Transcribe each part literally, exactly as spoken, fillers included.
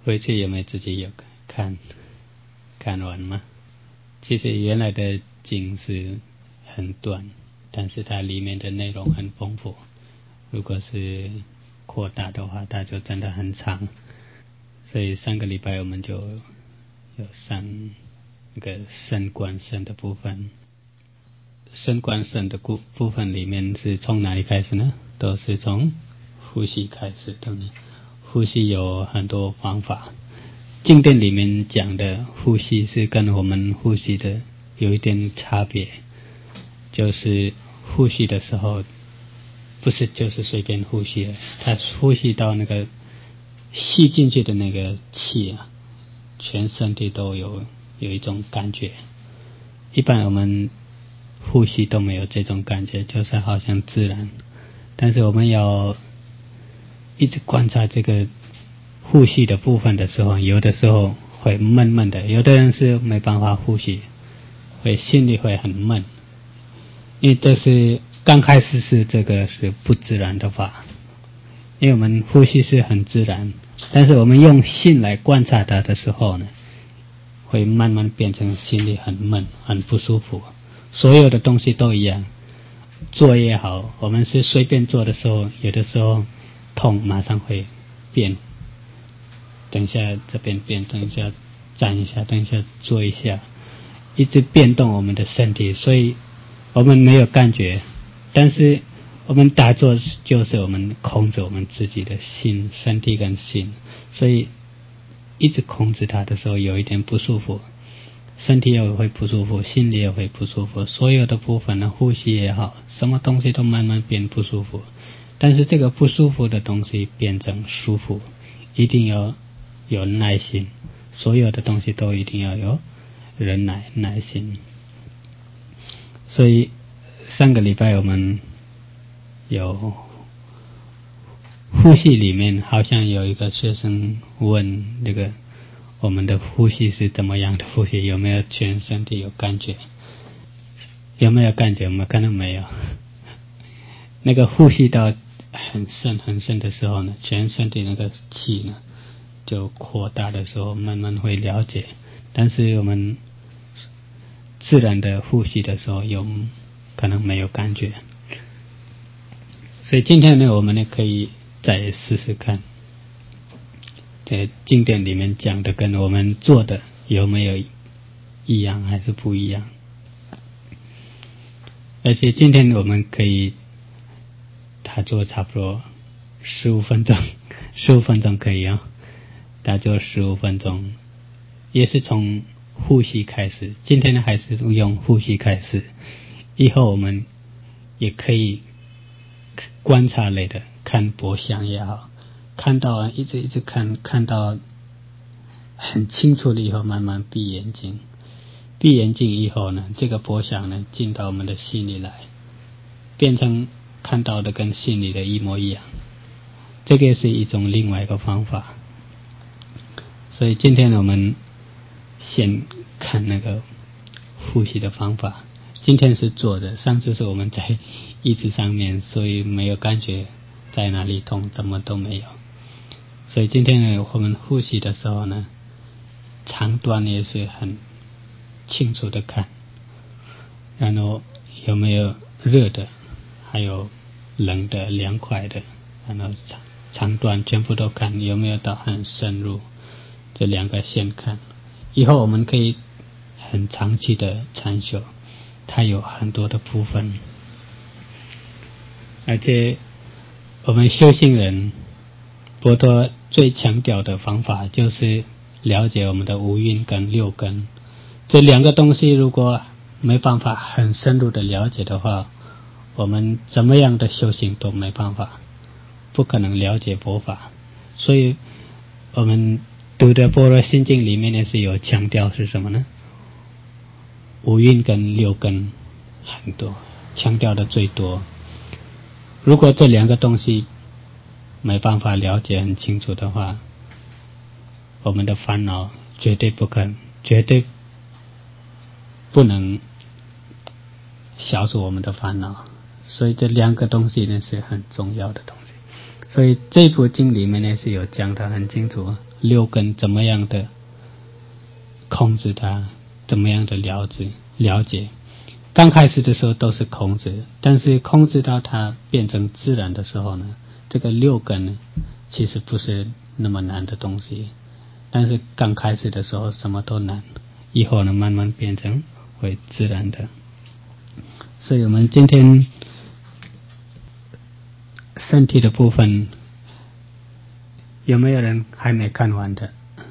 回去有没有自己有看看完吗？其实原来的经是很短，但是它里面的内容很丰富，如果是扩大的话它就真的很长。所以上个礼拜我们就有上那个身观身的部分。身观身的部分里面是从哪里开始呢？都是从呼吸开始的。呼吸有很多方法，经典里面讲的呼吸是跟我们呼吸的有一点差别，就是呼吸的时候不是就是随便呼吸，它呼吸到那个吸进去的那个气啊，全身体都有有一种感觉。一般我们呼吸都没有这种感觉，就是好像自然，但是我们要一直观察这个呼吸的部分的时候，有的时候会闷闷的，有的人是没办法呼吸，会心里会很闷，因为这是刚开始是这个是不自然的法，因为我们呼吸是很自然，但是我们用心来观察它的时候呢，会慢慢变成心里很闷很不舒服。所有的东西都一样，做也好，我们是随便做的时候，有的时候痛马上会变，等一下这边变，等一下站一下，等一下做一下，一直变动我们的身体，所以我们没有感觉，但是我们打坐就是我们控制我们自己的心，身体跟心，所以一直控制它的时候有一点不舒服，身体也会不舒服，心里也会不舒服，所有的部分呢，呼吸也好，什么东西都慢慢变不舒服，但是这个不舒服的东西变成舒服，一定要有耐心，所有的东西都一定要有忍耐耐心。所以上个礼拜我们有呼吸里面好像有一个学生问那个我们的呼吸是怎么样的呼吸，有没有全身体有感觉，有没有感觉？我们可能没有。那个呼吸到很深很深的时候呢，全身体那个气呢就扩大的时候慢慢会了解，但是我们自然的呼吸的时候有可能没有感觉。所以今天呢我们呢可以再试试看，在经典里面讲的跟我们做的有没有一样还是不一样。而且今天我们可以打坐差不多十五分钟，十五分钟可以啊、哦，打坐十五分钟，也是从呼吸开始。今天呢还是用呼吸开始，以后我们也可以观察类的，看波相也好，看到一直一直看，看到很清楚了以后，慢慢闭眼睛，闭眼睛以后呢，这个波相呢进到我们的心里来，变成看到的跟心里的一模一样，这个是一种另外一个方法。所以今天我们先看那个呼吸的方法。今天是坐的，上次是我们在椅子上面，所以没有感觉在哪里痛，怎么都没有。所以今天呢，我们呼吸的时候呢，长短也是很清楚的看，然后有没有热的，还有冷的、凉快的，然后长长短全部都看，有没有到很深入，这两个先看。以后我们可以很长期的禅修，它有很多的部分，而且我们修行人佛陀最强调的方法就是了解我们的五蕴跟六根，这两个东西如果没办法很深入的了解的话，我们怎么样的修行都没办法，不可能了解佛法。所以我们读的般若心经里面呢是有强调是什么呢？五蕴跟六根很多，强调的最多。如果这两个东西没办法了解很清楚的话，我们的烦恼绝对不可能，绝对不能消除我们的烦恼。所以这两个东西呢是很重要的东西。 所以这部经里面呢是有讲得很清楚，六根怎么样的控制它，怎么样的了解了解。刚开始的时候都是控制，但是控制到它变成自然的时候呢，这个六根呢其实不是那么难的东西，但是刚开始的时候什么都难，以后呢慢慢变成会自然的。所以我们今天身体的部分有没有人还没看完的？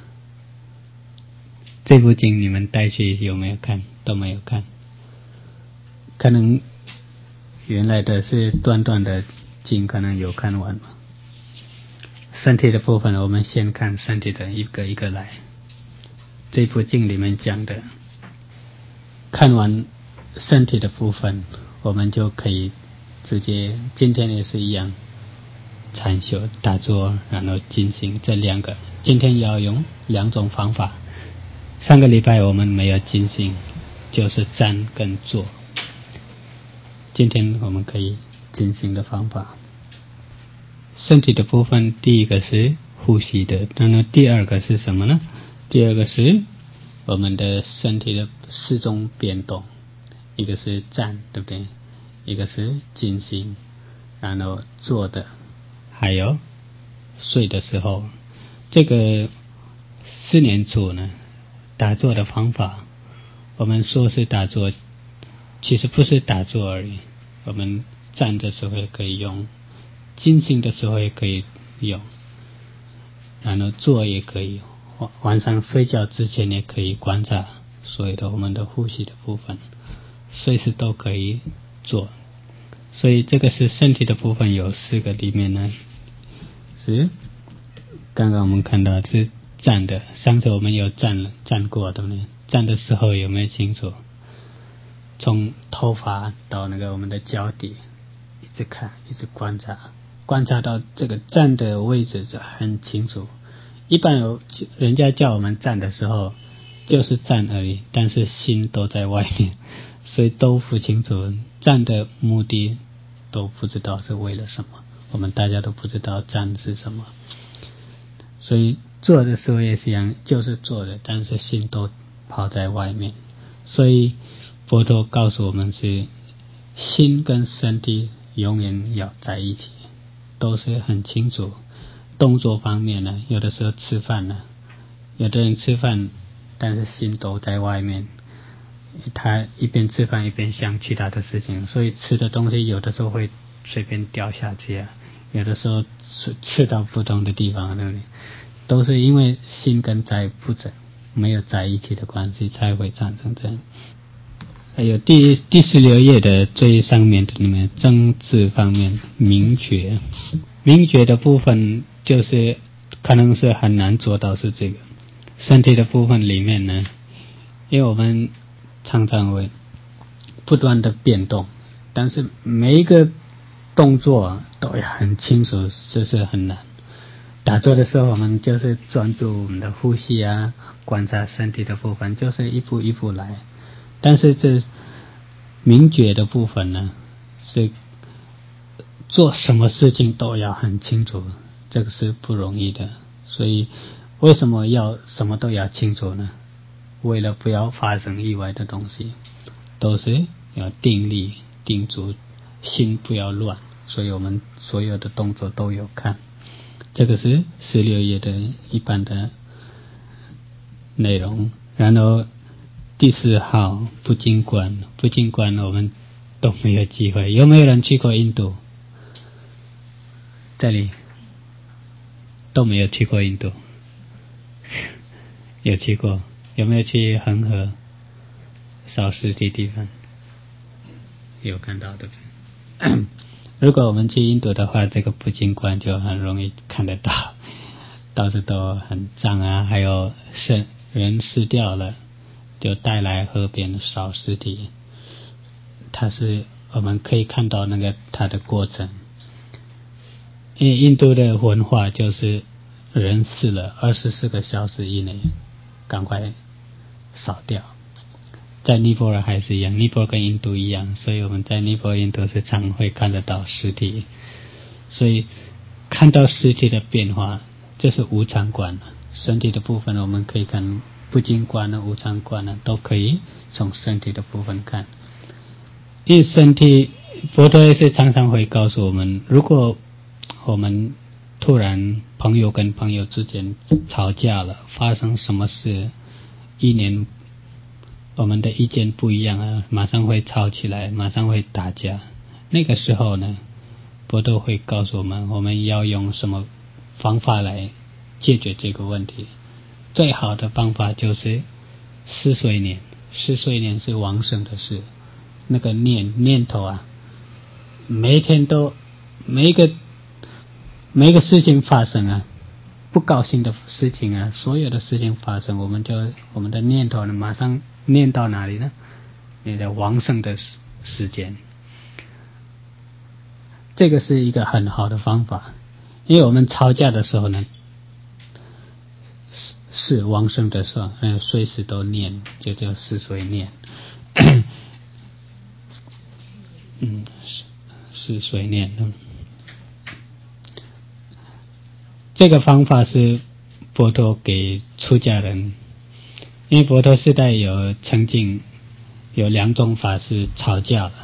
这部经你们带去有没有看？都没有看。可能原来的是短短的经，可能有看完嘛。身体的部分我们先看身体的一个一个来。这部经里面讲的，看完身体的部分，我们就可以直接，今天也是一样，禅修打坐，然后进行这两个。今天要用两种方法，上个礼拜我们没有进行，就是站跟坐。今天我们可以进行的方法，身体的部分，第一个是呼吸的，然后第二个是什么呢？第二个是我们的身体的四种变动，一个是站，对不对？一个是进行，然后坐的，还有睡的时候。这个四年处呢，打坐的方法，我们说是打坐，其实不是打坐而已，我们站的时候也可以用，进行的时候也可以用，然后坐也可以，晚上睡觉之前也可以观察所有的我们的呼吸的部分，随时都可以做。所以这个是身体的部分，有四个里面呢，是刚刚我们看到是站的，上次我们有站了站过，对不对？站的时候有没有清楚？从头发到那个我们的脚底，一直看，一直观察，观察到这个站的位置就很清楚。一般有人家叫我们站的时候，就是站而已，但是心都在外面，所以都不清楚站的目的，都不知道是为了什么。我们大家都不知道站是什么，所以做的时候也是一样，就是做的，但是心都跑在外面。所以佛陀告诉我们是心跟身体永远要在一起，都是很清楚。动作方面呢，有的时候吃饭呢，有的人吃饭但是心都在外面，他一边吃饭一边想其他的事情，所以吃的东西有的时候会随便掉下去啊，有的时候吃吃到不同的地方，对不对？都是因为心跟在不在没有在一起的关系才会产生这样。还有第第十六页的最上面的里面，政治方面明觉，明觉的部分就是可能是很难做到，是这个身体的部分里面呢，因为我们常常会不断的变动，但是每一个动作都要很清楚，这是很难。打坐的时候我们就是专注我们的呼吸啊，观察身体的部分，就是一步一步来。但是这明觉的部分呢，是做什么事情都要很清楚，这个是不容易的。所以为什么要什么都要清楚呢？为了不要发生意外的东西，都是要定力定住，心不要乱。所以我们所有的动作都有看，这个是十六页的一般的内容。然后第四号不净观，不净观我们都没有机会。有没有人去过印度？这里都没有去过印度。有去过？有没有去恒河烧尸体地方？有看到对不对？如果我们去印度的话，这个不净观就很容易看得到，到处都很脏啊，还有人死掉了就带来河边烧尸体，它是我们可以看到那个它的过程。因为印度的文化就是人死了二十四个小时以内赶快烧掉，在尼泊尔还是一样，尼泊尔跟印度一样，所以我们在尼泊尔印度是常会看得到尸体。所以看到实体的变化，这是无常观。身体的部分我们可以看不净观啊、无常观啊，都可以从身体的部分看。因为身体，佛陀也是常常会告诉我们，如果我们突然朋友跟朋友之间吵架了，发生什么事，一年我们的意见不一样啊，马上会吵起来，马上会打架。那个时候呢，佛陀会告诉我们，我们要用什么方法来解决这个问题。最好的方法就是思随念，思随念是往生的事。那个念念头啊，每一天都每一个每一个事情发生啊，不高兴的事情啊，所有的事情发生，我们就我们的念头呢，马上念到哪里呢？你的往生的时间。这个是一个很好的方法，因为我们吵架的时候呢，是往生的时候，呃，随时都念，就叫思随念。嗯，是随念。嗯，这个方法是佛陀给出家人，因为佛陀时代有曾经有两种法师吵架了，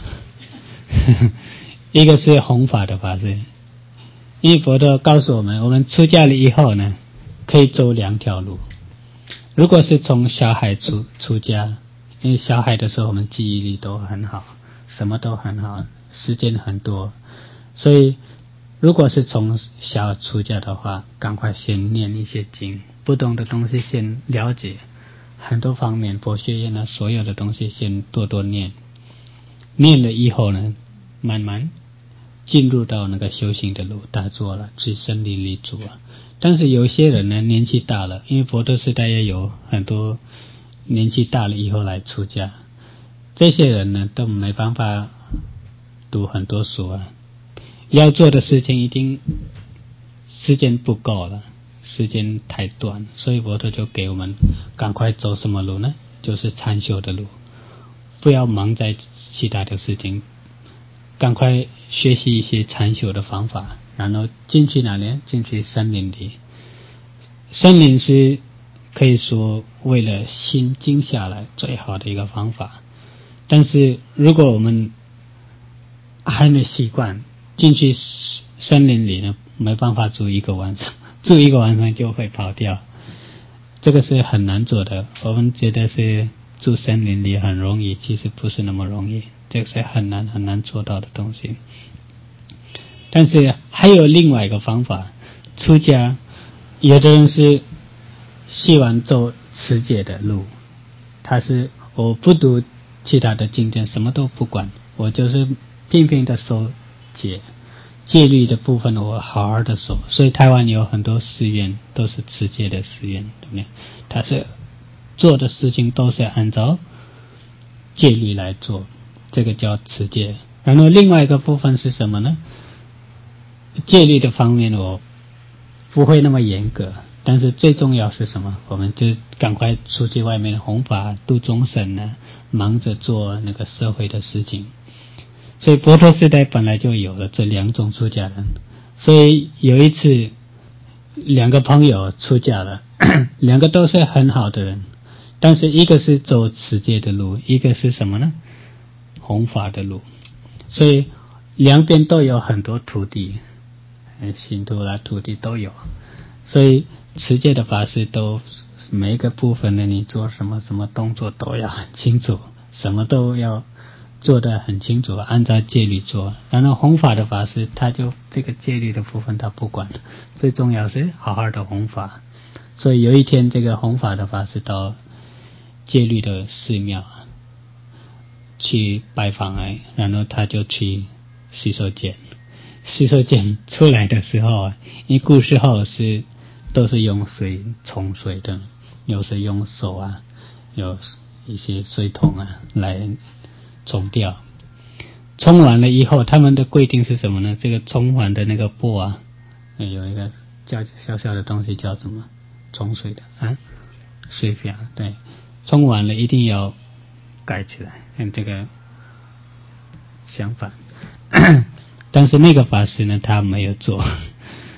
一个是弘法的法师，因为佛陀告诉我们，我们出家了以后呢，可以走两条路。如果是从小孩出出家，因为小孩的时候我们记忆力都很好，什么都很好，时间很多，所以如果是从小出家的话，赶快先念一些经，不懂的东西先了解，很多方面佛学院呢，所有的东西先多多念，念了以后呢，慢慢进入到那个修行的路，打坐了，去森林里住啊。但是有些人呢，年纪大了，因为佛陀时代也有很多年纪大了以后来出家，这些人呢都没办法读很多书啊，要做的事情一定时间不够了，时间太短，所以佛陀就给我们赶快走什么路呢？就是禅修的路，不要忙在其他的事情，赶快学习一些禅修的方法，然后进去哪里？进去森林里。森林是可以说为了心静下来最好的一个方法，但是如果我们还没习惯，进去森林里呢，没办法住一个晚上，住一个晚上就会跑掉，这个是很难做的。我们觉得是住森林里很容易，其实不是那么容易，这个是很难很难做到的东西。但是还有另外一个方法，出家有的人是喜欢走持戒的路，他是我不读其他的经典，什么都不管，我就是拼命的守戒，戒律的部分我好好的守。所以台湾有很多寺院都是持戒的寺院，对不对？他是做的事情都是按照戒律来做，这个叫持戒。然后另外一个部分是什么呢？戒律的方面我不会那么严格，但是最重要是什么？我们就赶快出去外面弘法度众生呢，忙着做那个社会的事情。所以佛陀时代本来就有了这两种出家人，所以有一次两个朋友出家了，两个都是很好的人，但是一个是走持戒的路，一个是什么呢？弘法的路。所以两边都有很多徒弟，信徒啦徒弟都有，所以持戒的法师都每一个部分呢，你做什么什么动作都要很清楚，什么都要做得很清楚，按照戒律做。然后弘法的法师他就这个戒律的部分他不管，最重要是好好的弘法。所以有一天这个弘法的法师到戒律的寺庙去拜访哎，然后他就去洗手间，洗手间出来的时候啊，因为古时候是都是用水冲水的，有时用手啊，有一些水桶啊来冲掉。冲完了以后，他们的规定是什么呢？这个冲完的那个钵啊，有一个叫小小的东西叫什么？冲水的啊，水瓢。对，冲完了一定要盖起来，跟这个相反。但是那个法师呢，他没有做，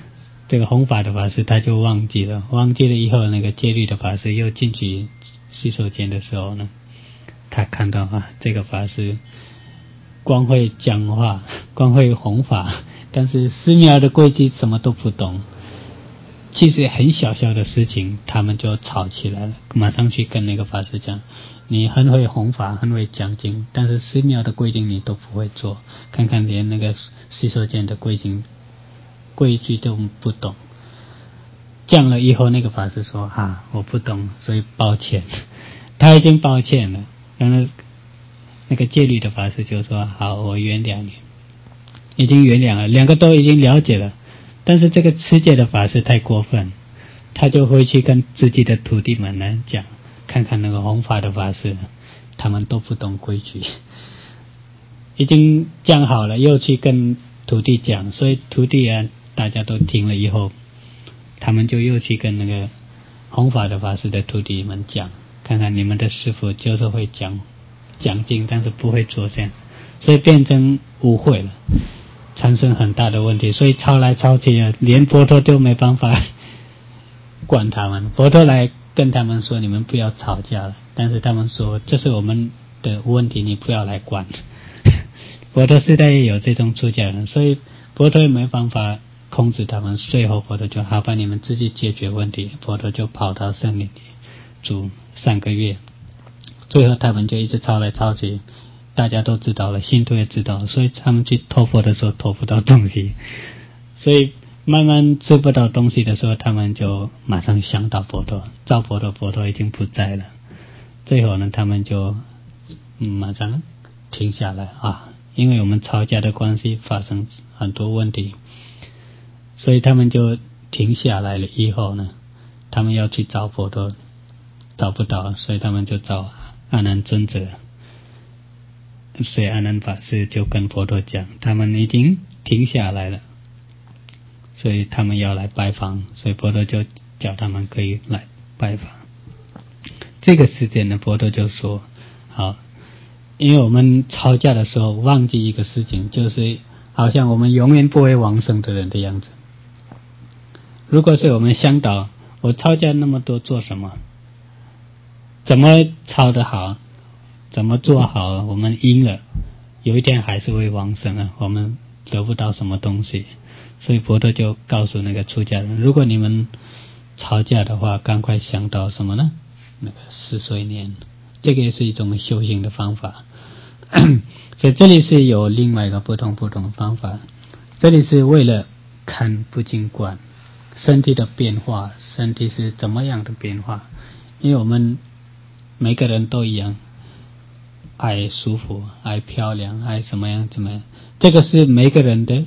这个弘法的法师他就忘记了，忘记了以后，那个戒律的法师又进去洗手间的时候呢，他看到啊，这个法师光会讲话，光会弘法，但是寺庙的规矩什么都不懂。其实很小小的事情，他们就吵起来了，马上去跟那个法师讲，你很会弘法，很会讲经，但是寺庙的规定你都不会做，看看连那个洗手间的规矩规矩都不懂。讲了以后，那个法师说啊，我不懂，所以抱歉。他已经抱歉了，然后那个戒律的法师就说好，我原谅你，已经原谅了，两个都已经了解了。但是这个持戒的法师太过分，他就回去跟自己的徒弟们来讲，看看那个弘法的法师，他们都不懂规矩，已经讲好了，又去跟徒弟讲，所以徒弟啊，大家都听了以后，他们就又去跟那个弘法的法师的徒弟们讲，看看你们的师父就是会讲讲经，但是不会做这样，所以变成误会了，产生很大的问题，所以吵来吵去啊，连佛陀都没办法管他们。佛陀来跟他们说，你们不要吵架了，但是他们说这是我们的问题，你不要来管。佛陀时代也有这种出家人，所以佛陀也没办法控制他们，最后佛陀就好吧，你们自己解决问题。佛陀就跑到森林里住三个月，最后他们就一直吵来吵去，大家都知道了，信徒也知道了，所以他们去托佛的时候托不到东西，所以慢慢吃不到东西的时候，他们就马上想到佛陀，找佛陀，佛陀已经不在了。最后呢，他们就、嗯、马上停下来啊，因为我们吵架的关系发生很多问题，所以他们就停下来了。以后呢，他们要去找佛陀，找不到，所以他们就找阿难尊者。所以阿难法师就跟佛陀讲，他们已经停下来了，所以他们要来拜访，所以佛陀就叫他们可以来拜访。这个时间呢，佛陀就说好，因为我们吵架的时候忘记一个事情，就是好像我们永远不会往生的人的样子。如果是我们想到我吵架那么多做什么，怎么吵得好，怎么做好，我们赢了，有一天还是会往生啊，我们得不到什么东西。所以佛陀就告诉那个出家人，如果你们吵架的话，赶快想到什么呢？那个四岁念，这个也是一种修行的方法。所以这里是有另外一个不同不同的方法，这里是为了看不净观身体的变化，身体是怎么样的变化，因为我们每个人都一样，爱舒服，爱漂亮，爱什么样怎么样，这个是每个人的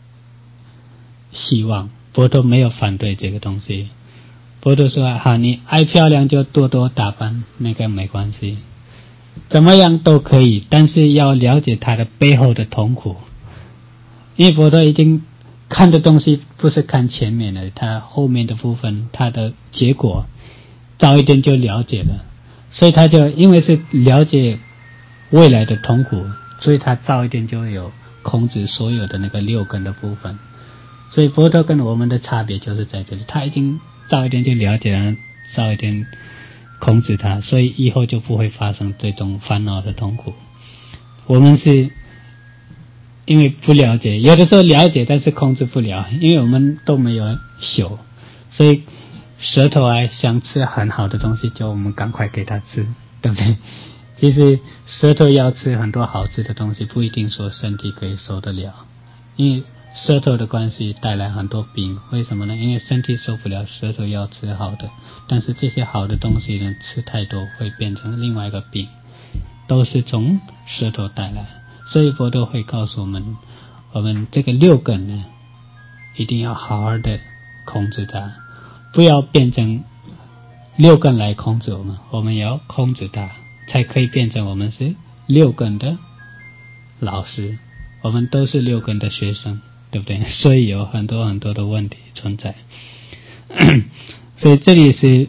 希望，佛陀没有反对这个东西。佛陀说好，你爱漂亮就多多打扮，那个没关系，怎么样都可以，但是要了解它的背后的痛苦。因为佛陀已经看的东西不是看前面的，他后面的部分，他的结果早一点就了解了，所以他就因为是了解未来的痛苦，所以他早一点就有控制所有的那个六根的部分。所以佛陀跟我们的差别就是在这里，他已经早一点就了解了，早一点控制它，所以以后就不会发生这种烦恼的痛苦。我们是因为不了解，有的时候了解但是控制不了，因为我们都没有修，所以舌头啊想吃很好的东西，就我们赶快给它吃，对不对？其实舌头要吃很多好吃的东西，不一定说身体可以受得了，因为舌头的关系带来很多病。为什么呢？因为身体受不了，舌头要吃好的，但是这些好的东西呢，吃太多会变成另外一个病，都是从舌头带来。所以佛陀会告诉我们，我们这个六根呢，一定要好好的控制它，不要变成六根来控制我们，我们也要控制它，才可以变成我们是六根的老师，我们都是六根的学生，对不对？所以有很多很多的问题存在。所以这里是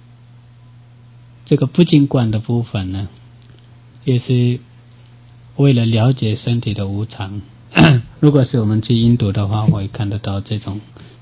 这个不净观的部分呢，也是为了了解身体的无常。如果是我们去印度的话，会看得到这种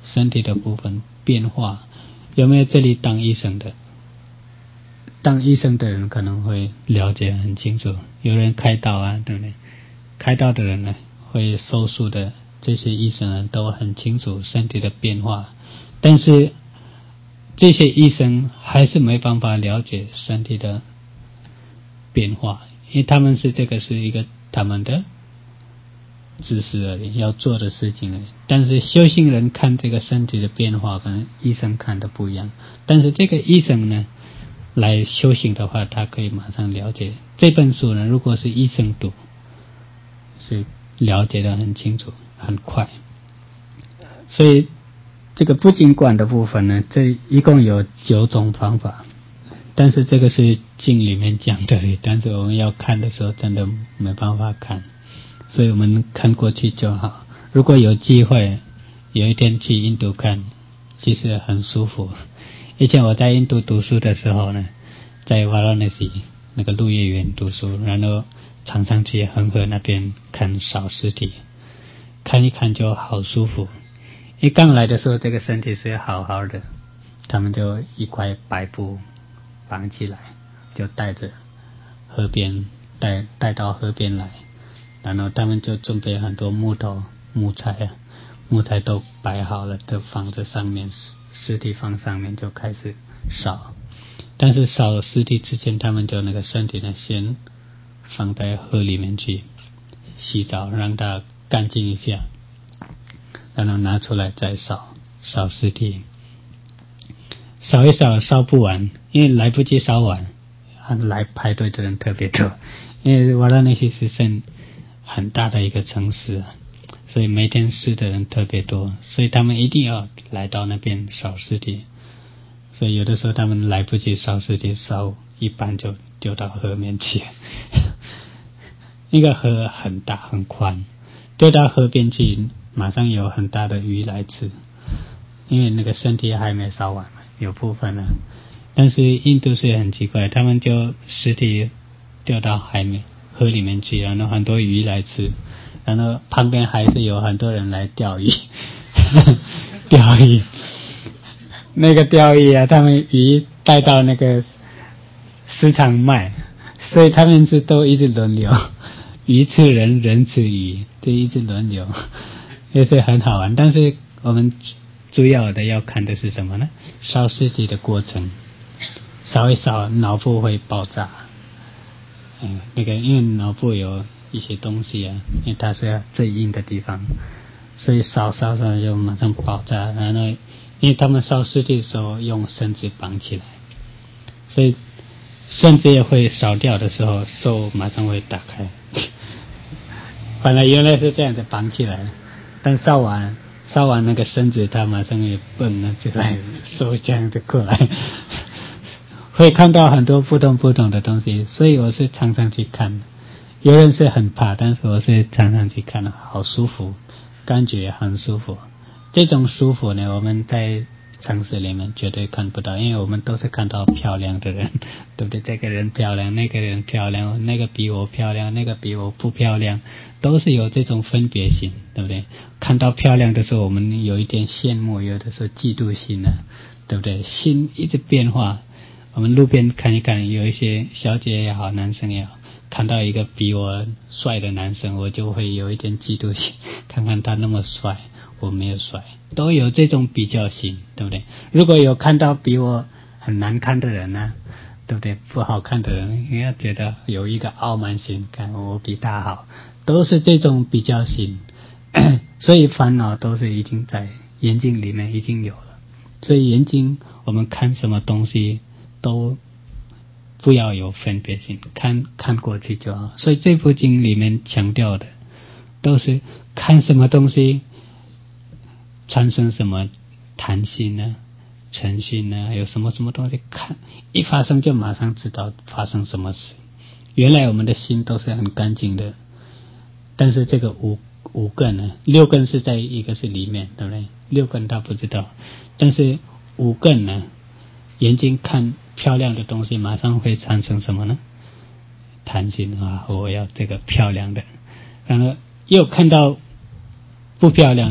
身体的部分变化。有没有这里当医生的？当医生的人可能会了解很清楚，有人开刀啊，对不对？开刀的人呢，会手术的，这些医生呢都很清楚身体的变化，但是这些医生还是没办法了解身体的变化，因为他们是这个是一个他们的知识而已，要做的事情而已。但是修行人看这个身体的变化，可能医生看的不一样。但是这个医生呢，来修行的话，他可以马上了解。这本书呢，如果是医生读，是了解的很清楚，很快。所以这个不净观的部分呢，这一共有九种方法，但是这个是经里面讲的，但是我们要看的时候真的没办法看，所以我们看过去就好。如果有机会有一天去印度看，其实很舒服。以前我在印度读书的时候呢，在瓦拉纳西那个鹿叶园读书，然后常常去恒河那边看烧尸体，看一看就好舒服。一刚来的时候，这个身体是好好的，他们就一块白布绑起来，就带着河边带带到河边来，然后他们就准备很多木头木材啊，木材都摆好了，就放在上面，尸体放上面就开始烧。但是烧尸体之前，他们就那个身体呢先放在河里面去洗澡，让它干净一下，然后拿出来再烧烧尸体。烧一烧烧不完，因为来不及烧完，来排队的人特别多。因为瓦拉纳西是很很大的一个城市，所以每天死的人特别多，所以他们一定要来到那边烧尸体。所以有的时候他们来不及烧尸体，烧一半就丢到河面去。那个河很大很宽，丢到河边去，马上有很大的鱼来吃，因为那个身体还没烧完，有部分呢。但是印度是很奇怪，他们就尸体丢到海面河里面去，然后很多鱼来吃，然后旁边还是有很多人来钓鱼。钓鱼那个钓鱼啊，他们鱼带到那个市场卖，所以他们是都一直轮流，鱼吃人，人吃鱼，就一直轮流，也是很好玩。但是我们主要的要看的是什么呢？烧尸体的过程，烧一烧脑部会爆炸。嗯，那个因为脑部有一些东西啊，因为它是最硬的地方，所以烧烧烧就马上爆炸。然后因为他们烧尸体的时候用绳子绑起来，所以绳子也会烧掉的时候，手马上会打开。本来原来是这样子绑起来，但烧完烧完那个绳子，它马上也蹦了出来，手这样子过来。会看到很多不同不同的东西，所以我是常常去看。有人是很怕，但是我是常常去看，好舒服，感觉很舒服。这种舒服呢，我们在城市里面绝对看不到，因为我们都是看到漂亮的人，对不对？这个人漂亮，那个人漂亮，那个比我漂亮，那个比我不漂亮，都是有这种分别心，对不对？看到漂亮的时候，我们有一点羡慕，有的时候嫉妒心呢，对不对？心一直变化。我们路边看一看，有一些小姐也好，男生也好，看到一个比我帅的男生，我就会有一点嫉妒心，看看他那么帅，我没有帅，都有这种比较心，对不对？如果有看到比我很难看的人呢，对不对？不好看的人，应该觉得有一个傲慢心，看我比他好，都是这种比较心。所以烦恼都是已经在眼睛里面已经有了，所以眼睛我们看什么东西都不要有分别心，看看过去就好。所以这部经里面强调的都是看什么东西产生什么贪心呢、嗔心呢，有什么什么东西看一发生就马上知道发生什么事。原来我们的心都是很干净的，但是这个五五根呢，六根是在一个是里面，对不对？六根他不知道，但是五根呢，眼睛看漂亮的东西马上会产生什么呢？贪心啊，我要这个漂亮的。然后又看到不漂亮的，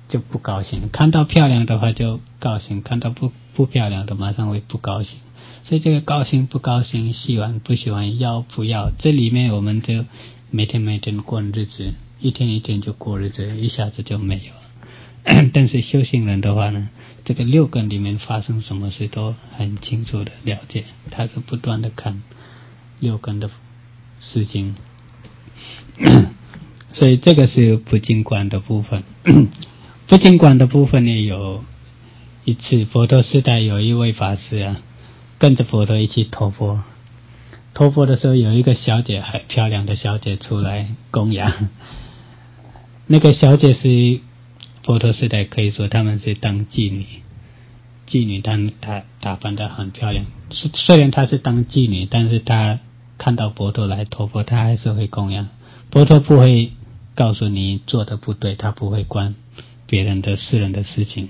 就不高兴，看到漂亮的话就高兴，看到不不漂亮的马上会不高兴。所以这个高兴不高兴，喜欢不喜欢，要不要，这里面我们就每天每天过日子，一天一天就过日子，一下子就没有了。但是修行人的话呢，这个六根里面发生什么事都很清楚的了解，他是不断的看六根的事情。所以这个是不净观的部分。不净观的部分呢，有一次佛陀时代有一位法师啊，跟着佛陀一起托钵。托钵的时候，有一个小姐，很漂亮的小姐出来供养。那个小姐是佛陀时代可以说他们是当妓女，妓女她她打扮得很漂亮。虽然她是当妓女，但是她看到佛陀来托钵，她还是会供养。佛陀不会告诉你做的不对，他不会管别人的私人的事情。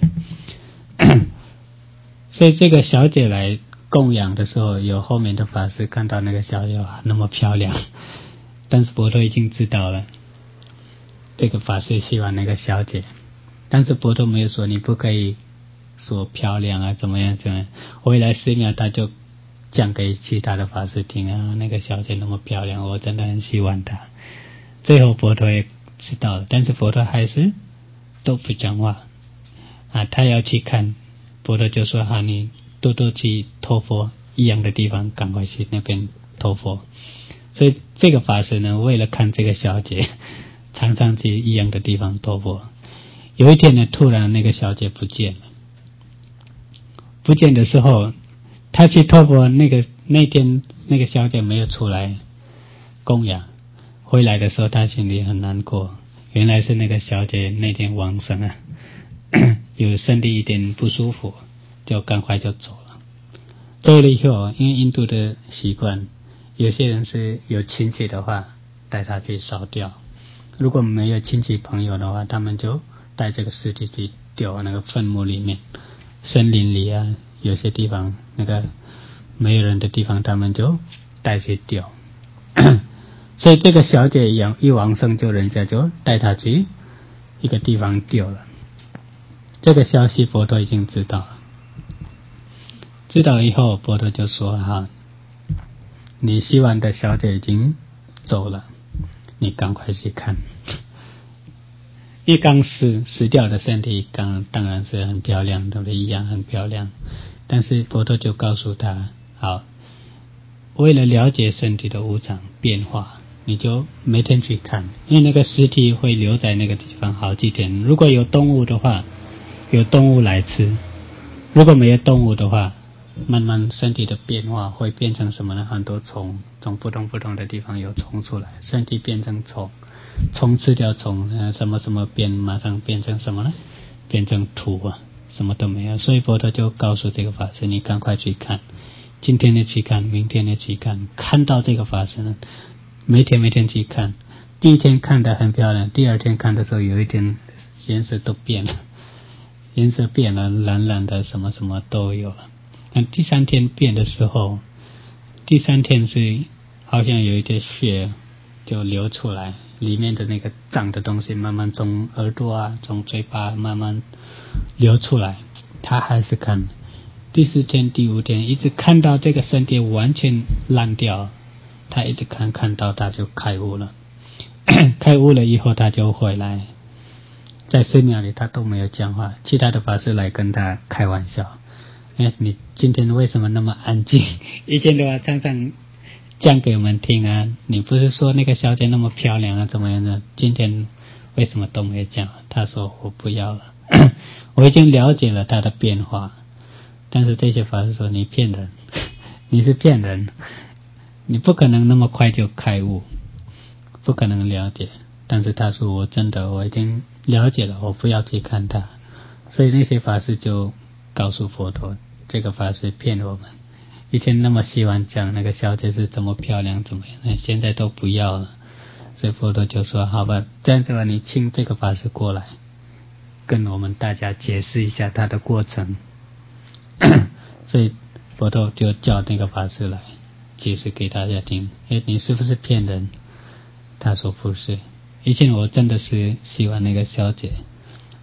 所以这个小姐来供养的时候，有后面的法师看到那个小姐那么漂亮，但是佛陀已经知道了这个法师喜欢那个小姐，但是佛陀没有说你不可以说漂亮啊，怎么样怎么样。回来寺庙他就讲给其他的法师听啊，那个小姐那么漂亮，我真的很喜欢她。最后佛陀也知道了，但是佛陀还是都不讲话啊，他要去看，佛陀就说哈，你多多去托钵，一样的地方赶快去那边托钵。所以这个法师呢，为了看这个小姐，常常去一样的地方托钵。有一天呢，突然那个小姐不见了，不见的时候，他去托钵，那个那天那个小姐没有出来供养。回来的时候他心里很难过，原来是那个小姐那天往生啊，有身体一点不舒服，就赶快就走了。走了以后，因为印度的习惯，有些人是有亲戚的话带他去烧掉，如果没有亲戚朋友的话，他们就带这个尸体去丢那个坟墓里面，森林里啊，有些地方那个没有人的地方他们就带去丢。所以这个小姐一往生，就人家就带她去一个地方丢了。这个消息佛陀已经知道了，知道以后佛陀就说哈，你希望的小姐已经走了，你赶快去看。一刚死死掉的身体刚当然是很漂亮的，一样很漂亮，但是佛陀就告诉他，好，为了了解身体的无常变化，你就每天去看，因为那个尸体会留在那个地方好几天。如果有动物的话，有动物来吃；如果没有动物的话，慢慢身体的变化会变成什么呢？很多虫，从不同不同的地方有虫出来，身体变成虫，虫吃掉虫，呃，什么什么变，马上变成什么呢？变成土啊，什么都没有。所以佛陀就告诉这个法师，你赶快去看，今天的去看，明天的去看，看到这个法师呢，每天每天去看。第一天看得很漂亮，第二天看的时候，有一天颜色都变了，颜色变了，蓝蓝的，什么什么都有了。那第三天变的时候，第三天是好像有一点血就流出来，里面的那个脏的东西慢慢从耳朵啊，从嘴巴慢慢流出来。他还是看，第四天第五天一直看到这个身体完全烂掉，他一直看看到他就开悟了。开悟了以后他就回来，在寺庙里他都没有讲话，其他的法师来跟他开玩笑，哎，你今天为什么那么安静？以前的话常常讲给我们听啊，你不是说那个小姐那么漂亮啊，怎么样的？今天为什么都没有讲？他说我不要了，我已经了解了他的变化。但是这些法师说你骗人，你是骗人，你不可能那么快就开悟，不可能了解。但是他说我真的我已经了解了，我不要去看他。所以那些法师就告诉佛陀，这个法师骗我们，以前那么喜欢讲那个小姐是怎么漂亮怎么样，现在都不要了。所以佛陀就说好吧，这样子吧，你请这个法师过来跟我们大家解释一下他的过程。所以佛陀就叫那个法师来解释给大家听，诶，你是不是骗人？他说不是，以前我真的是喜欢那个小姐，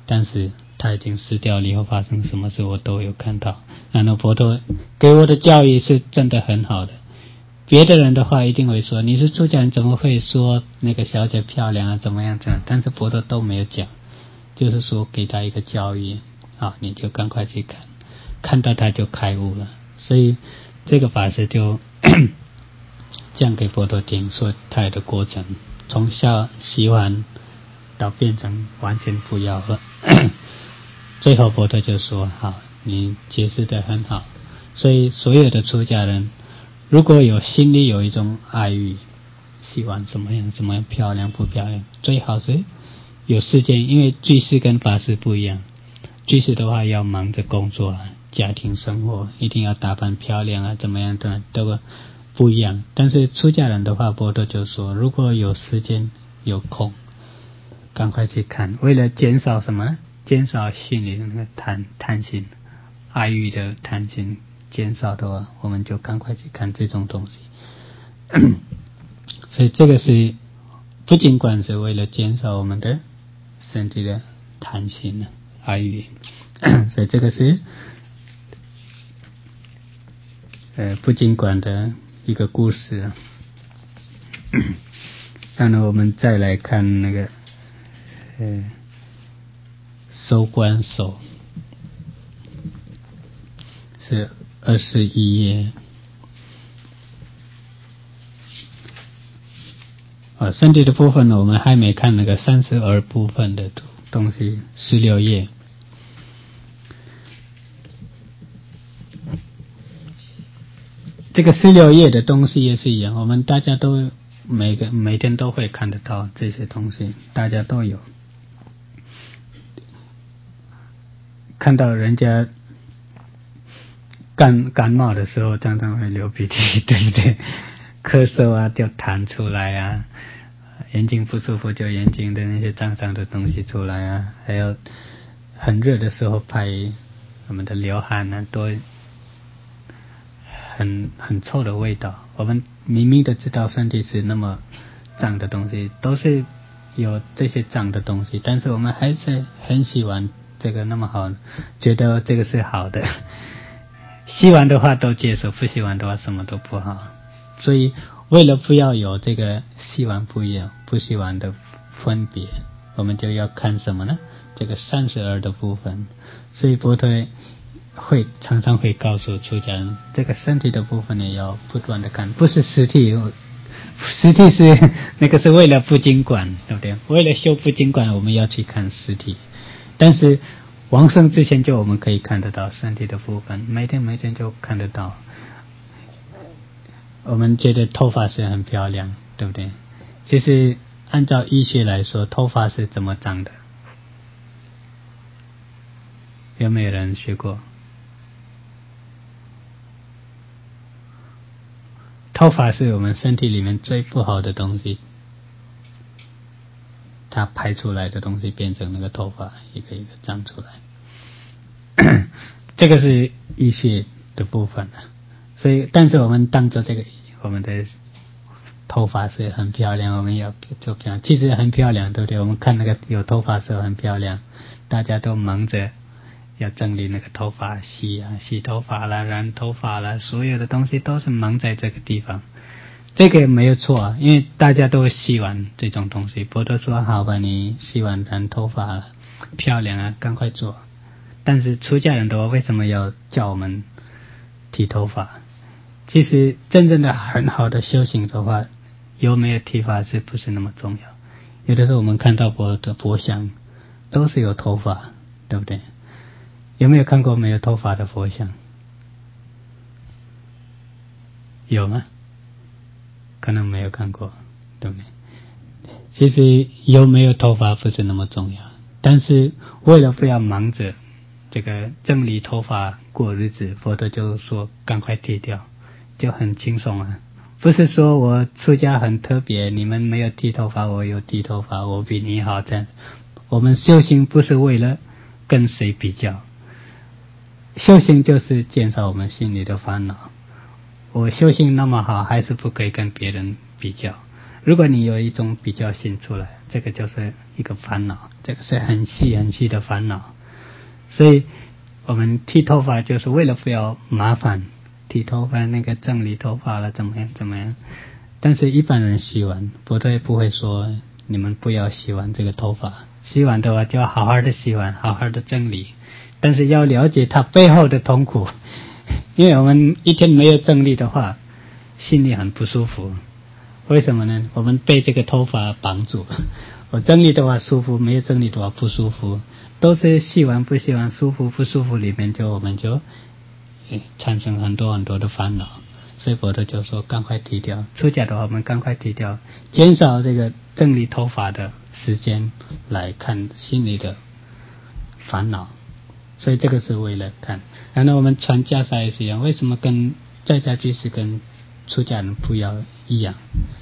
但是他已经死掉了以后发生什么事我都有看到。然后佛陀给我的教育是真的很好的。别的人的话一定会说，你是出家人怎么会说那个小姐漂亮啊，怎么样这样，但是佛陀都没有讲，就是说给他一个教育啊，你就赶快去看，看到他就开悟了。所以这个法师就讲给佛陀听，说他的过程从小喜欢到变成完全不要了最后佛陀就说，好，你解释得很好。所以所有的出家人如果有心里有一种爱欲，喜欢什么样什么样漂亮不漂亮，最好是有时间，因为居士跟法师不一样，居士的话要忙着工作啊，家庭生活一定要打扮漂亮啊，怎么样的都不一样。但是出家人的话，佛陀就说，如果有时间有空，赶快去看，为了减少什么呢？减少心里的那个贪贪心、爱欲的贪心，减少的话，我们就赶快去看这种东西。所以这个是不仅管是为了减少我们的身体的贪心、爱欲，所以这个是呃不仅管的一个故事。然后我们再来看那个呃收观手，是二十一页。啊，身体的部分呢，我们还没看那个三十二部分的东西，十六页。这个十六页的东西也是一样，我们大家都每个每天都会看得到这些东西，大家都有看到人家感感冒的时候，常常会流鼻涕，对不对？咳嗽啊，就痰出来啊。眼睛不舒服就眼睛的那些脏脏的东西出来啊，还有很热的时候拍我们的流汗啊，都很很臭的味道。我们明明的知道身体是那么脏的东西，都是有这些脏的东西，但是我们还是很喜欢这个那么好，觉得这个是好的，喜欢的话都接受，不喜欢的话什么都不好。所以为了不要有这个喜欢不一样不喜欢的分别，我们就要看什么呢？这个三十二的部分。所以佛陀会常常会告诉出家人，这个身体的部分也要不断的看，不是实体，实体是那个是为了不净观，对不对？为了修不净观，我们要去看实体，但是往生之前就我们可以看得到身体的部分，每天每天就看得到。我们觉得头发是很漂亮，对不对？其实按照医学来说，头发是怎么长的？有没有人学过？头发是我们身体里面最不好的东西，它排出来的东西变成那个头发一个一个长出来这个是医学的部分。所以但是我们当着这个我们的头发是很漂亮，我们要做漂亮，其实很漂亮，对不对？我们看那个有头发的时候很漂亮，大家都忙着要整理那个头发，洗啊洗头发啦，染头发啦，所有的东西都是忙在这个地方。这个也没有错啊，因为大家都喜欢这种东西。佛陀说好吧，你喜欢染头发了，漂亮啊，赶快做。但是出家人的话，为什么要叫我们剃头发？其实真正的很好的修行的话，有没有剃发是不是那么重要？有的时候我们看到佛的佛像都是有头发，对不对？有没有看过没有头发的佛像？有吗？可能没有看过，对不对？其实有没有头发不是那么重要，但是为了不要忙着这个整理头发过日子，佛陀就说赶快剃掉，就很轻松啊。不是说我出家很特别，你们没有剃头发，我有剃头发，我比你好这样。我们修行不是为了跟谁比较，修行就是减少我们心里的烦恼。我修行那么好，还是不可以跟别人比较。 如果你有一种比较心出来，这个就是一个烦恼，这个是很细很细的烦恼。所以我们剃头发就是为了不要麻烦，剃头发那个整理头发了怎么样怎么样。但是一般人洗完不对不会说你们不要洗完这个头发，洗完的话就要好好的洗完，好好的整理，但是要了解它背后的痛苦，因为我们一天没有整理的话心里很不舒服。为什么呢？我们被这个头发绑住，我整理的话舒服，没有整理的话不舒服，都是洗完不洗完舒服不舒服里面就我们就产生很多很多的烦恼。所以佛陀就说赶快剃掉，出家的话我们赶快剃掉，减少这个整理头发的时间来看心里的烦恼。所以这个是为了看。然后我们穿袈裟也是一样，为什么跟在家居士跟出家人不要一样？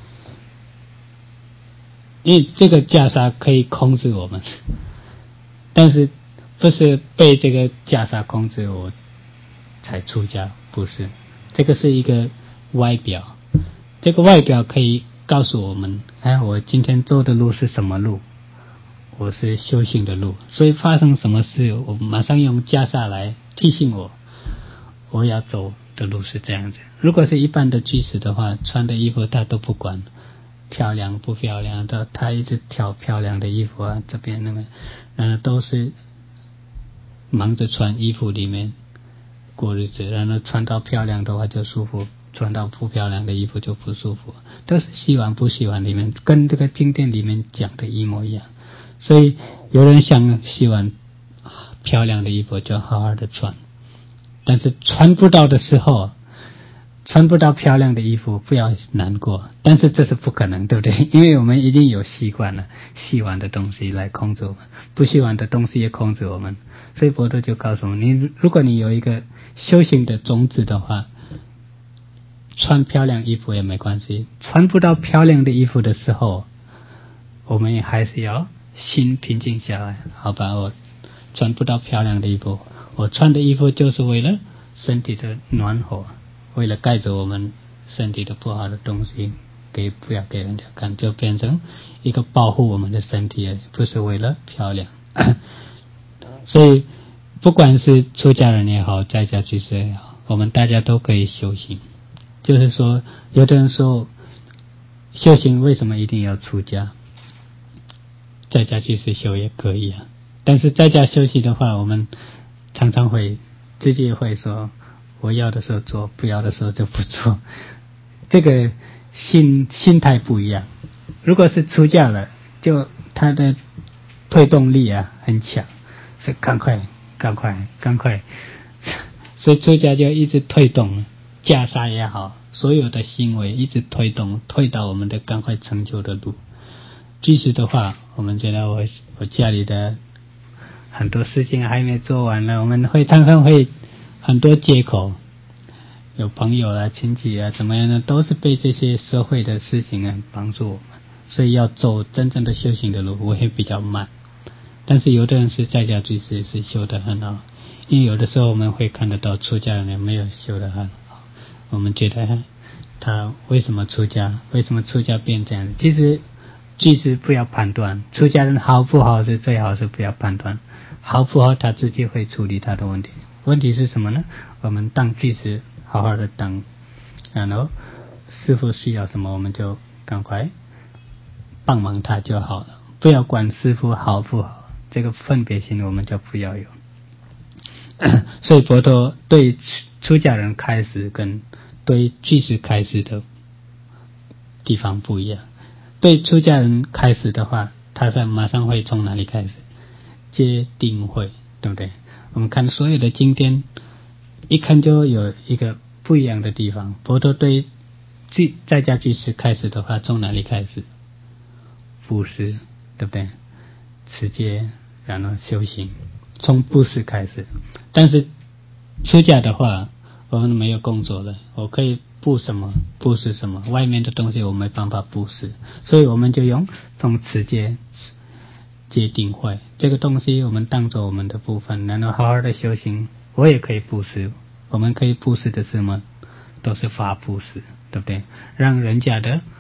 因为这个袈裟可以控制我们，但是不是被这个袈裟控制我才出家，不是。这个是一个外表，这个外表可以告诉我们，哎，我今天走的路是什么路，我是修行的路，所以发生什么事我马上用袈裟来提醒我我要走的路是这样子。如果是一般的居士的话，穿的衣服他都不管漂亮不漂亮的，他一直挑漂亮的衣服啊，这边那边然后都是忙着穿衣服里面过日子，然后穿到漂亮的话就舒服，穿到不漂亮的衣服就不舒服，都是洗碗不洗碗里面跟这个经典里面讲的一模一样。所以有人想洗碗漂亮的衣服就好好的穿，但是穿不到的时候，穿不到漂亮的衣服不要难过，但是这是不可能，对不对？因为我们一定有习惯了洗碗的东西来控制我们，不洗碗的东西也控制我们。所以佛陀就告诉我们，你如果你有一个修行的种子的话，穿漂亮衣服也没关系，穿不到漂亮的衣服的时候，我们也还是要心平静下来。好吧，我穿不到漂亮的衣服，我穿的衣服就是为了身体的暖和，为了盖着我们身体的不好的东西，给不要给人家看，就变成一个保护我们的身体，不是为了漂亮。所以不管是出家人也好，在家居士也好，我们大家都可以修行。就是说有的人说修行为什么一定要出家，在家居士修也可以啊。但是在家修行的话，我们常常会自己会说我要的时候做，不要的时候就不做，这个心心态不一样。如果是出家了，就他的推动力啊很强，是赶快赶快赶快，所以出家就一直推动袈裟也好，所有的行为一直推动推到我们的赶快成就的路。居士的话，我们觉得我我家里的很多事情还没做完了，我们会常常会很多借口，有朋友啊亲戚啊怎么样呢，都是被这些社会的事情啊帮助我们，所以要走真正的修行的路我会比较慢。但是有的人是在家居士是修得很好，因为有的时候我们会看得到出家人没有修得很好，我们觉得他为什么出家，为什么出家变这样子。其实居士不要判断出家人好不好，是最好是不要判断，好不好他自己会处理他的问题。问题是什么呢？我们当居士好好的当，然后师父需要什么我们就赶快帮忙他就好了，不要管师父好不好，这个分别心我们就不要有。所以佛陀对出家人开始跟对居士开始的地方不一样。对出家人开始的话，他是马上会从哪里开始？戒定慧，对不对？我们看所有的经典，一看就有一个不一样的地方。佛陀对在家居士开始的话，从哪里开始？布施，对不对？持戒，然后修行，从布施开始。但是出家的话，我们没有工作了，我可以布什么布施什么，外面的东西我没办法布施，所以我们就用从持戒戒定慧这个东西我们当作我们的部分，然后好好的修行。我也可以布施，我们可以布施的是什么？都是法布施，对不对？让人家的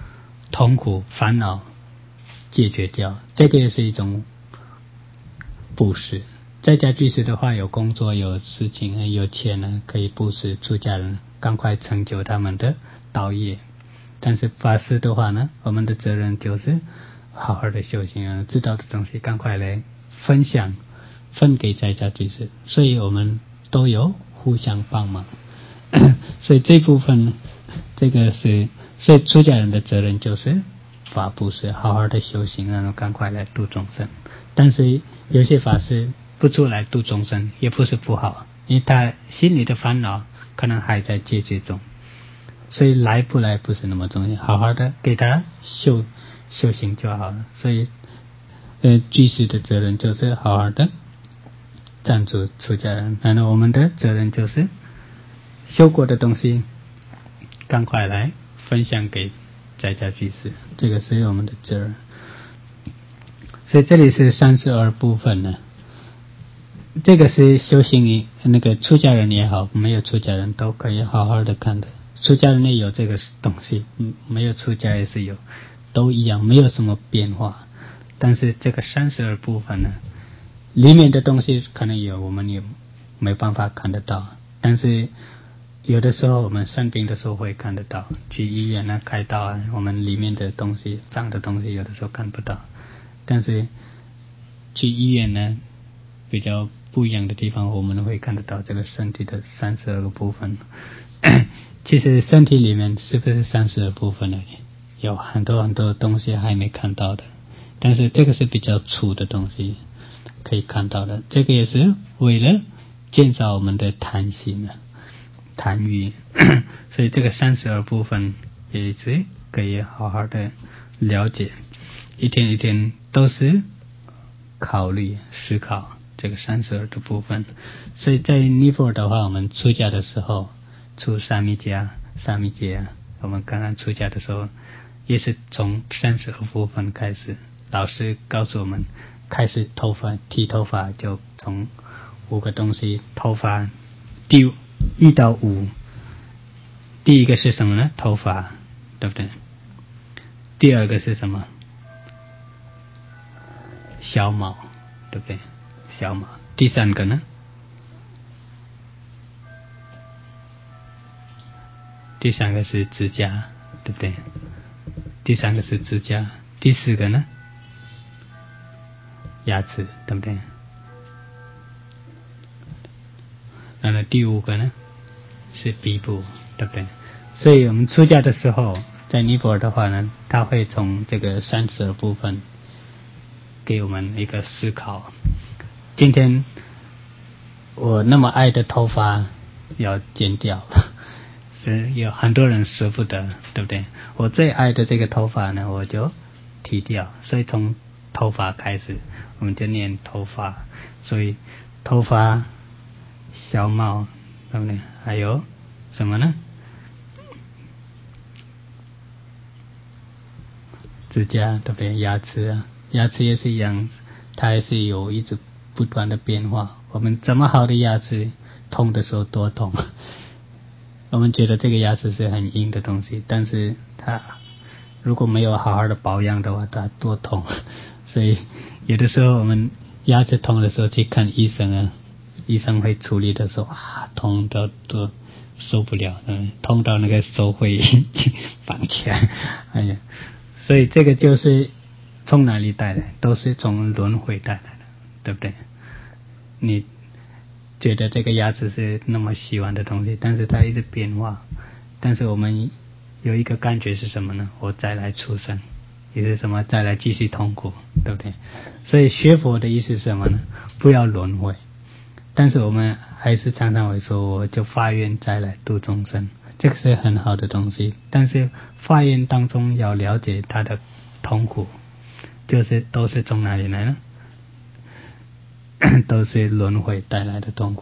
痛苦烦恼解决掉，这个也是一种布施。在家居士的话，有工作有事情有钱呢，可以布施出家人赶快成就他们的道业。但是法师的话呢，我们的责任就是好好的修行啊，知道的东西赶快来分享分给在家居士，所以我们都有互相帮忙所以这部分这个是，所以出家人的责任就是法布施，好好的修行，然后赶快来度众生。但是有些法师不出来度众生也不是不好，因为他心里的烦恼可能还在解决中，所以来不来不是那么重要，好好的给他修修行就好了。所以呃，居士的责任就是好好的赞助出家人，然后我们的责任就是修过的东西赶快来分享给在家居士，这个是我们的责任。所以这里是三十二部分呢，这个是修行那个出家人也好，没有出家人都可以好好的看的。出家人也有这个东西，没有出家也是有，都一样，没有什么变化。但是这个三十二部分呢，里面的东西可能有我们也没办法看得到，但是有的时候我们生病的时候会看得到，去医院啊开刀啊，我们里面的东西脏的东西有的时候看不到。但是去医院呢比较不一样的地方，我们会看得到这个身体的三十二个部分其实身体里面是不是三十二部分而已，有很多很多东西还没看到的，但是这个是比较粗的东西可以看到的，这个也是为了减少我们的贪心啊贪欲所以这个三十二部分也是可以好好的了解，一天一天都是考虑思考这个三十二的部分。所以在尼泊尔的话，我们出家的时候，出沙弥家沙弥戒，我们刚刚出家的时候也是从三十二部分开始，老师告诉我们开始头发剃头发就从五个东西，头发第一到五，第一个是什么呢？头发，对不对？第二个是什么？小毛，对不对？小毛。第三个呢？第三个是指甲，对不对？第三个是指甲。第四个呢？牙齿，对不对？然后第五个呢？是鼻部，对不对？所以我们出家的时候，在尼泊尔的话呢，他会从这个三十二部分给我们一个思考。今天我那么爱的头发要剪掉了，是有很多人舍不得，对不对？我最爱的这个头发呢，我就剃掉。所以从头发开始，我们就念头发。所以头发、小毛，对不对？还有什么呢？指甲，对不对？牙齿啊，牙齿也是一样，它也是有一直不断的变化。我们这么好的牙齿，痛的时候多痛。我们觉得这个牙齿是很硬的东西，但是它如果没有好好的保养的话，它多痛。所以有的时候我们牙齿痛的时候去看医生啊，医生会处理的时候啊，痛到都受不了，嗯，痛到那个手会绑起来，哎呀，所以这个就是从哪里带来？都是从轮回带来的，对不对？你觉得这个牙齿是那么喜欢的东西，但是它一直变化，但是我们有一个感觉是什么呢？我再来出生，也是什么？再来继续痛苦，对不对？所以学佛的意思是什么呢？不要轮回。但是我们还是常常会说，我就发愿再来度众生，这个是很好的东西。但是发愿当中要了解他的痛苦，就是都是从哪里来呢？都是轮回带来的痛苦。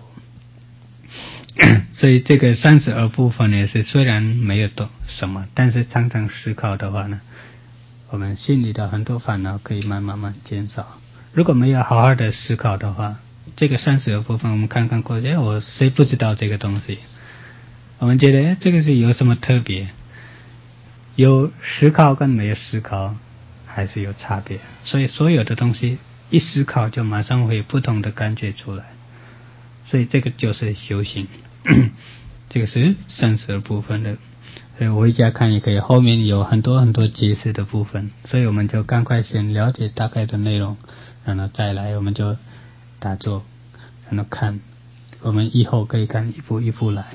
所以这个三十二部分也是虽然没有懂什么，但是常常思考的话呢，我们心里的很多烦恼可以慢慢慢减少。如果没有好好的思考的话，这个三十二部分我们看看过去，哎，我谁不知道这个东西？我们觉得哎，这个是有什么特别？ 有思考跟没有思考还是有差别，所以所有的东西一思考就马上会有不同的感觉出来，所以这个就是修行这个是生死的部分的，所以我回家看也可以，后面有很多很多解释的部分，所以我们就赶快先了解大概的内容，然后再来我们就打坐，然后看，我们以后可以看一步一步来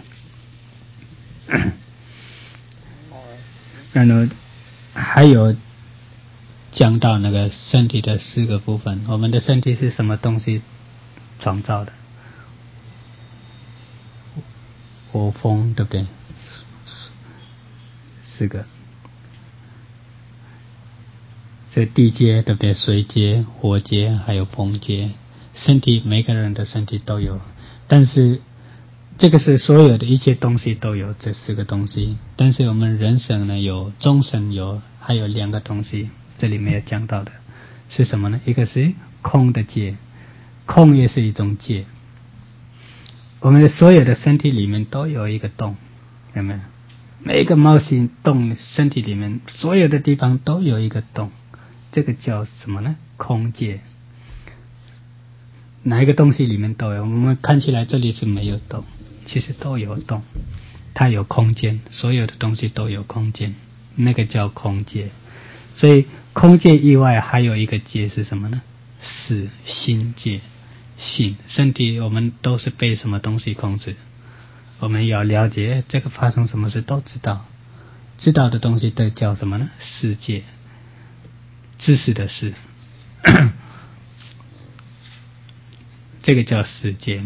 然后还有讲到那个身体的四个部分，我们的身体是什么东西创造的？火风对不对？四个，是地阶对不对？水阶、火阶还有风阶，身体每个人的身体都有，但是这个是所有的一切东西都有这四个东西，但是我们人生呢有众生有还有两个东西，这里没有讲到的是什么呢？一个是空的界，空也是一种界，我们的所有的身体里面都有一个洞，有没有？每一个毛细洞身体里面所有的地方都有一个洞，这个叫什么呢？空界。哪一个东西里面都有，我们看起来这里是没有洞，其实都有洞，它有空间，所有的东西都有空间，那个叫空界。所以空界以外还有一个界是什么呢？是心界。心，身体我们都是被什么东西控制，我们要了解这个发生什么事都知道，知道的东西都叫什么呢？世界，知识的事这个叫世界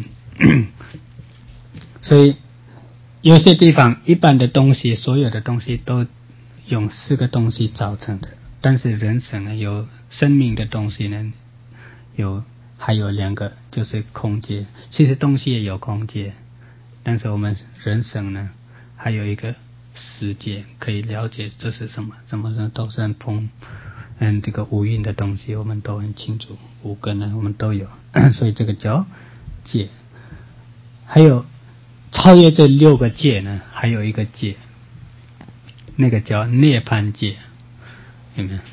所以有些地方一般的东西，所有的东西都用四个东西造成的，但是人生呢，有生命的东西呢，有还有两个，就是空界。其实东西也有空界，但是我们人生呢，还有一个世界可以了解这是什么，什么都是很通，嗯，这个五蕴的东西我们都很清楚，五根呢我们都有所以这个叫界。还有超越这六个界呢，还有一个界，那个叫涅槃界，有没有？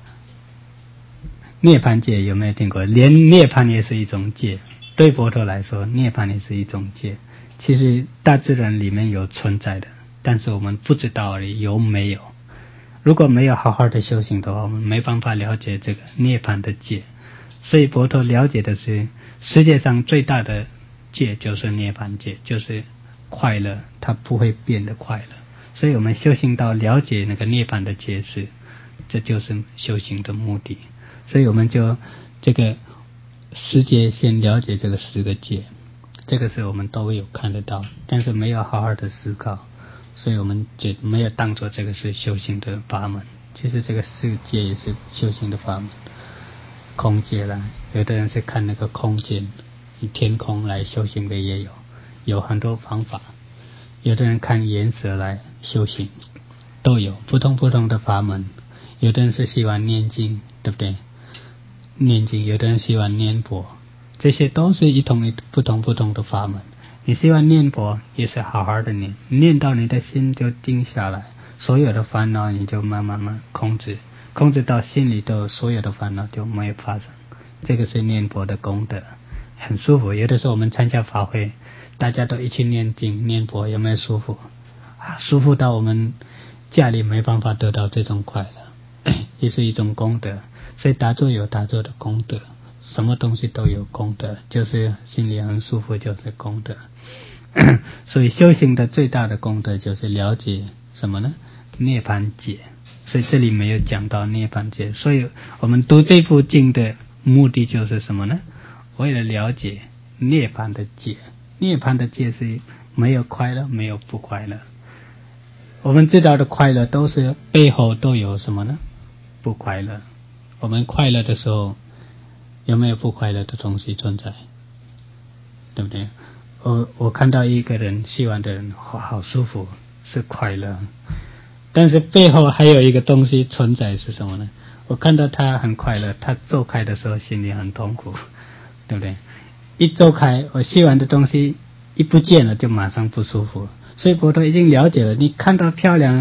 涅槃界有没有听过？连涅槃也是一种界，对佛陀来说涅槃也是一种界，其实大自然里面有存在的，但是我们不知道而已，有没有。如果没有好好的修行的话，我们没办法了解这个涅槃的界。所以佛陀了解的是世界上最大的界就是涅槃界，就是快乐，它不会变得快乐。所以我们修行到了解那个涅槃的界是，这就是修行的目的。所以我们就这个世界先了解这个十个界，这个是我们都有看得到，但是没有好好的思考，所以我们就没有当作这个是修行的法门。其实这个世界也是修行的法门。空界啦，有的人是看那个空间，以天空来修行的也有，有很多方法。有的人看颜色来修行，都有不同不同的法门。有的人是喜欢念经，对不对？念经，有的人喜欢念佛，这些都是一同不同不同的法门。你喜欢念佛，也是好好的念，念到你的心就定下来，所有的烦恼你就慢慢慢控制，控制到心里头，所有的烦恼就没有发生。这个是念佛的功德，很舒服。有的时候我们参加法会，大家都一起念经念佛，有没有舒服啊？舒服到我们家里没办法得到这种快乐，也是一种功德。所以打坐有打坐的功德，什么东西都有功德，就是心里很舒服就是功德所以修行的最大的功德就是了解什么呢？涅槃解。所以这里没有讲到涅槃解，所以我们读这部经的目的就是什么呢？为了了解涅槃的解。涅槃的解是没有快乐，没有不快乐。我们知道的快乐都是背后都有什么呢？不快乐。我们快乐的时候，有没有不快乐的东西存在？对不对？我我看到一个人喜欢的人，好好舒服，是快乐。但是背后还有一个东西存在是什么呢？我看到他很快乐，他走开的时候心里很痛苦，对不对？一走开，我喜欢的东西一不见了，就马上不舒服。所以佛陀已经了解了，你看到漂亮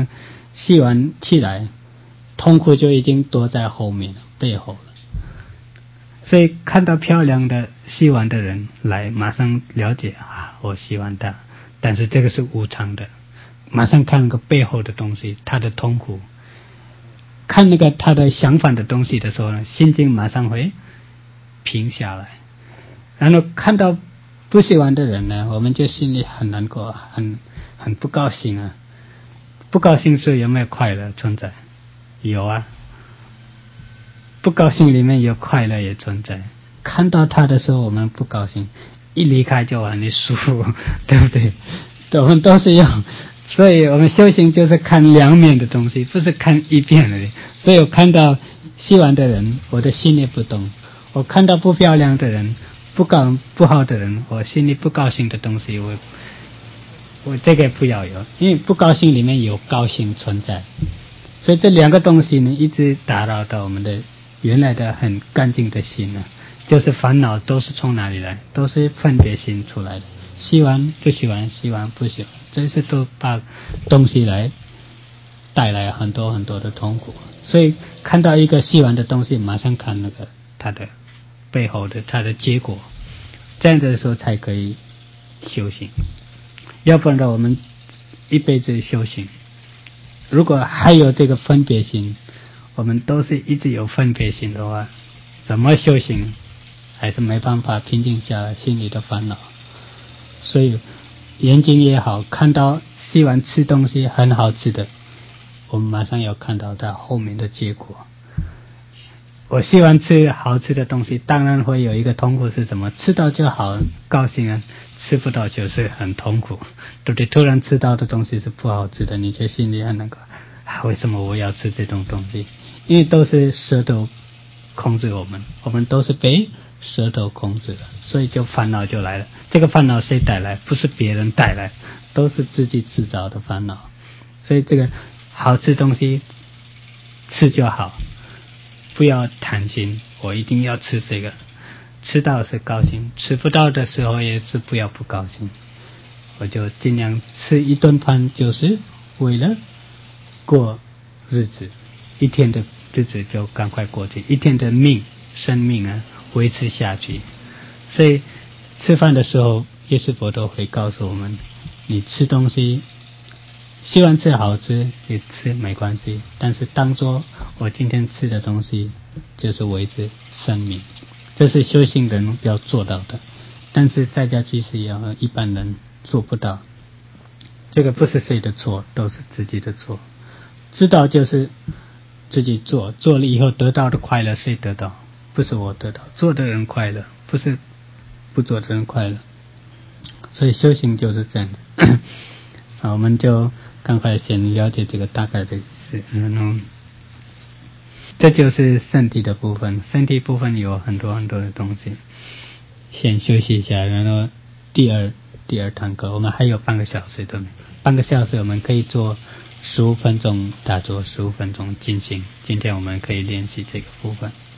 吸完气来，痛苦就已经躲在后面了，背后了。所以看到漂亮的吸完的人来，马上了解啊，我吸完他，但是这个是无常的，马上看那个背后的东西，他的痛苦。看那个他的相反的东西的时候呢，心境马上会平下来。然后看到不喜欢的人呢，我们就心里很难过，很很不高兴啊。不高兴是有没有快乐存在？有啊。不高兴里面有快乐也存在。看到他的时候我们不高兴，一离开就很舒服，对不对？我们都是用，所以我们修行就是看两面的东西，不是看一边的。所以我看到吸完的人，我的心里不动；我看到不漂亮的人，不高不好的人，我心里不高兴的东西，我我这个不要有，因为不高兴里面有高兴存在。所以这两个东西呢，一直打扰到我们的原来的很干净的心呢，就是烦恼都是从哪里来？都是分别心出来的。吸完不喜欢，吸完不喜欢，这些都把东西来带来很多很多的痛苦。所以看到一个吸完的东西，马上看那个它的背后的它的结果，这样子的时候才可以修行。要不然的我们一辈子修行，如果还有这个分别心，我们都是一直有分别心的话，怎么修行还是没办法平静下来心里的烦恼。所以眼睛也好，看到吸完吃东西很好吃的，我们马上要看到它后面的结果。我吸完吃好吃的东西，当然会有一个痛苦是什么？吃到就好高兴啊，吃不到就是很痛苦，对不对？突然吃到的东西是不好吃的，你就心里很那个、啊、为什么我要吃这种东西？因为都是舌头控制我们，我们都是被舌头控制的，所以就烦恼就来了。这个烦恼谁带来？不是别人带来，都是自己制造的烦恼。所以这个好吃东西吃就好，不要贪心，我一定要吃这个。吃到是高兴，吃不到的时候也是不要不高兴。我就尽量吃一顿饭，就是为了过日子，一天的日子就赶快过去，一天的命生命啊维持下去。所以吃饭的时候，耶稣佛都会告诉我们，你吃东西希望吃好吃也吃没关系，但是当作我今天吃的东西就是维持生命，这是修行人要做到的。但是在家居士要一般人做不到，这个不是谁的错，都是自己的错。知道就是自己做，做了以后得到的快乐谁得到？不是我得到，做的人快乐，不是不做的人快乐。所以修行就是这样子。好，我们就赶快先了解这个大概的意思。然后这就是身体的部分，身体部分有很多很多的东西，先休息一下，然后第二第二堂课我们还有半个小时，对不对？半个小时我们可以做十五分钟打坐，十五分钟静心。今天我们可以练习这个部分。